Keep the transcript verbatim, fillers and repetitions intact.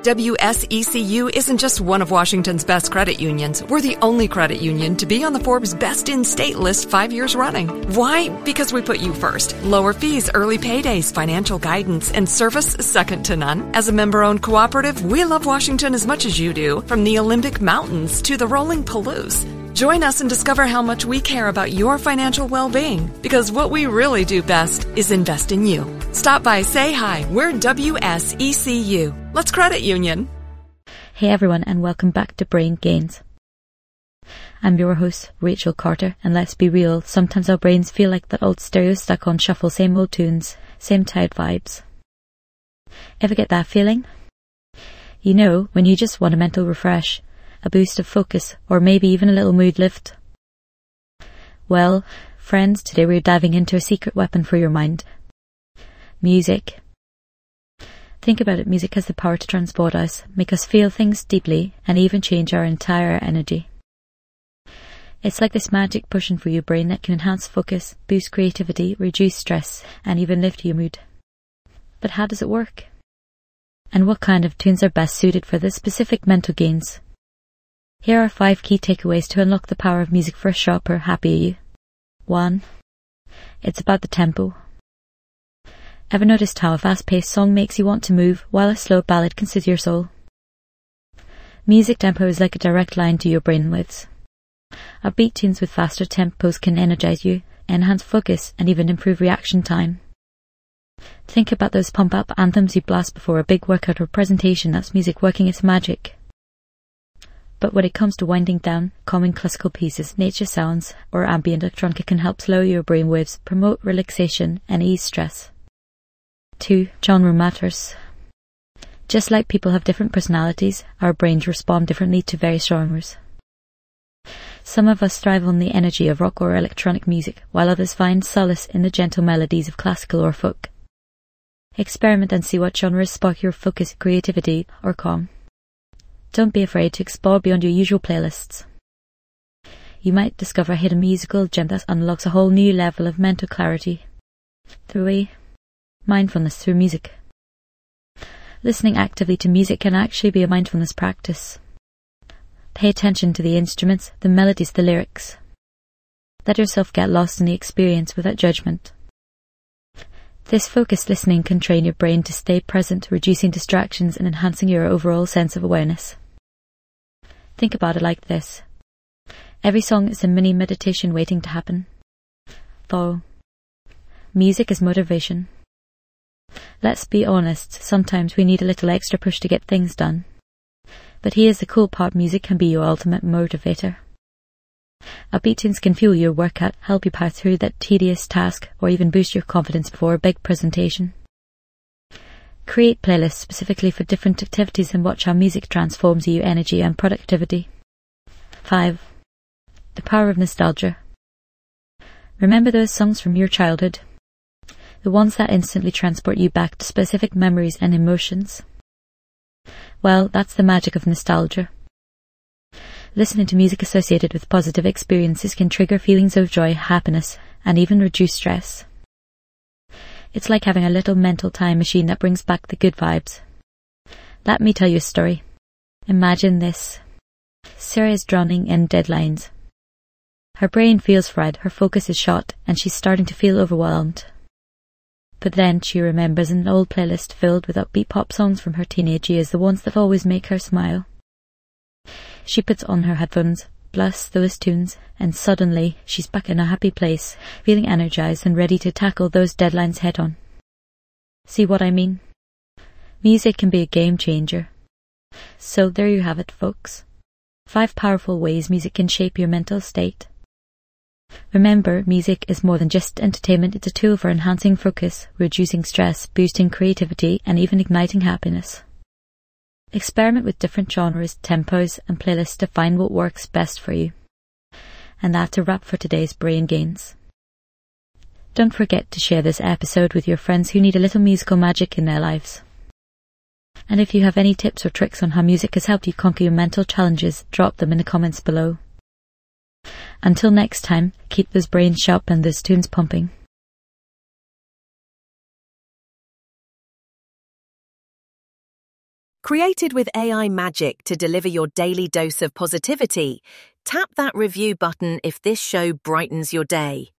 W S E C U isn't just one of Washington's best credit unions. We're the only credit union to be on the Forbes Best in State list five years running. Why? Because we put you first. Lower fees, early paydays, financial guidance, and service second to none. As a member-owned cooperative, we love Washington as much as you do, from the Olympic Mountains to the rolling Palouse. Join us and discover how much we care about your financial well-being, because what we really do best is invest in you. Stop by, say hi. We're W S E C U. Let's credit union. Hey everyone, and welcome back to Brain Gains. I'm your host, Rachel Carter, and let's be real, sometimes our brains feel like that old stereo stuck on shuffle, same old tunes, same tired vibes. Ever get that feeling? You know, when you just want a mental refresh, a boost of focus, or maybe even a little mood lift. Well, friends, today we're diving into a secret weapon for your mind. Music. Think about it, music has the power to transport us, make us feel things deeply, and even change our entire energy. It's like this magic potion for your brain that can enhance focus, boost creativity, reduce stress, and even lift your mood. But how does it work? And what kind of tunes are best suited for this specific mental gains? Here are five key takeaways to unlock the power of music for a sharper, happier you. One. It's about the tempo. Ever noticed how a fast-paced song makes you want to move, while a slow ballad can soothe your soul? Music tempo is like a direct line to your brainwaves. Upbeat tunes with faster tempos can energize you, enhance focus, and even improve reaction time. Think about those pump-up anthems you blast before a big workout or presentation. That's music working its magic. But when it comes to winding down, calming classical pieces, nature sounds, or ambient electronica can help slow your brainwaves, promote relaxation, and ease stress. Two. Genre matters. Just like people have different personalities, our brains respond differently to various genres. Some of us thrive on the energy of rock or electronic music, while others find solace in the gentle melodies of classical or folk. Experiment and see what genres spark your focus, creativity, or calm. Don't be afraid to explore beyond your usual playlists. You might discover a hidden musical gem that unlocks a whole new level of mental clarity. Three. Mindfulness through music. Listening actively to music can actually be a mindfulness practice. Pay attention to the instruments, the melodies, the lyrics. Let yourself get lost in the experience without judgment. This focused listening can train your brain to stay present, reducing distractions and enhancing your overall sense of awareness. Think about it like this. Every song is a mini meditation waiting to happen. Follow. Music is motivation. Let's be honest, sometimes we need a little extra push to get things done. But here's the cool part, music can be your ultimate motivator. Upbeat tunes can fuel your workout, help you power through that tedious task, or even boost your confidence before a big presentation. Create playlists specifically for different activities and watch how music transforms your energy and productivity. Five. The power of nostalgia. Remember those songs from your childhood? The ones that instantly transport you back to specific memories and emotions? Well, that's the magic of nostalgia. Listening to music associated with positive experiences can trigger feelings of joy, happiness, and even reduce stress. It's like having a little mental time machine that brings back the good vibes. Let me tell you a story. Imagine this. Sarah is drowning in deadlines. Her brain feels fried, her focus is shot, and she's starting to feel overwhelmed. But then she remembers an old playlist filled with upbeat pop songs from her teenage years, the ones that always make her smile. She puts on her headphones, blasts those tunes, and suddenly she's back in a happy place, feeling energized and ready to tackle those deadlines head on. See what I mean? Music can be a game changer. So there you have it, folks. Five powerful ways music can shape your mental state. Remember, music is more than just entertainment. It's a tool for enhancing focus, reducing stress, boosting creativity, and even igniting happiness. Experiment with different genres, tempos, and playlists to find what works best for you. And that's a wrap for today's Brain Gains. Don't forget to share this episode with your friends who need a little musical magic in their lives. And if you have any tips or tricks on how music has helped you conquer your mental challenges, drop them in the comments below. Until next time, keep those brains sharp and those tunes pumping. Created with A I magic to deliver your daily dose of positivity, tap that review button if this show brightens your day.